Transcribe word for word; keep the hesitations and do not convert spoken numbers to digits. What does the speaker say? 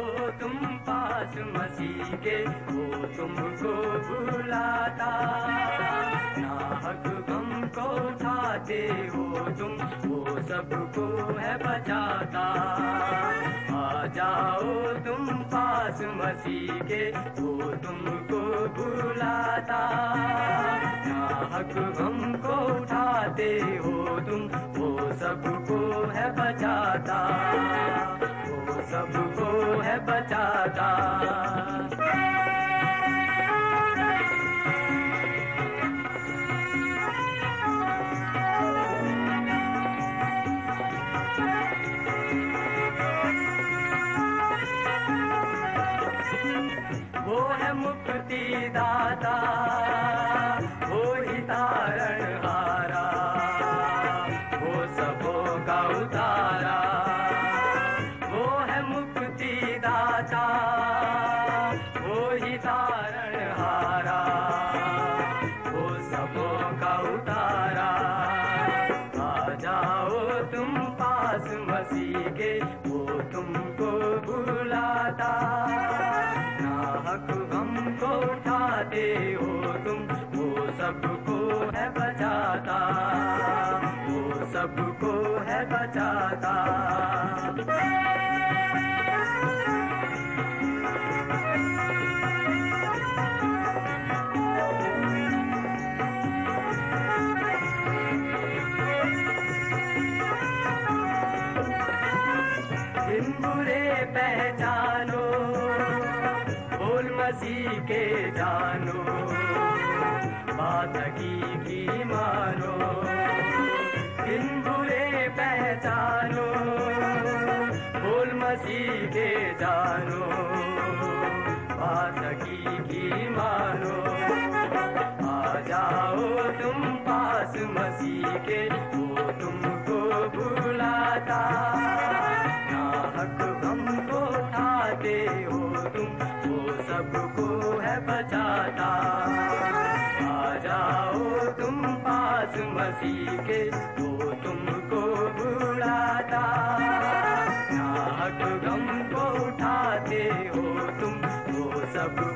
तुम पास मसीह के, वो तुमको बुलाता। नाहक गम को उठाते हो तुम, वो सबको है बचाता। आ जाओ तुम पास मसीह के, वो तुमको बुलाता। नाहक गम को उठाते हो तुम, वो सबको है बचाता। वो सबको है बचाता। वो है मुक्ति दाता, वो ही तारण हारा, वो सबों का उतारा। वो है मुक्ति दाता, वो ही तारण हारा, वो सबों का उतारा। आ जाओ तुम पास मसीह के, वो तुमको बुलाता। नाहक गम को उठाते हो तुम, वो सबको है बचाता। वो सबको है बचाता। इन बुरे पहचानो, बोल मसीह के जानो, बात की मानो। इन बुरे पहचानो, बोल मसीह के जानो, बात की मानो। आ जाओ तुम पास मसीह के, वो तुमको बुलाता। नाहक गम को उठाते हो तुम, वो सबको है बचाता। आ जाओ तुम पास मसीह के, वो तुमको बुलाता। नाहक गम को उठाते हो तुम, वो सब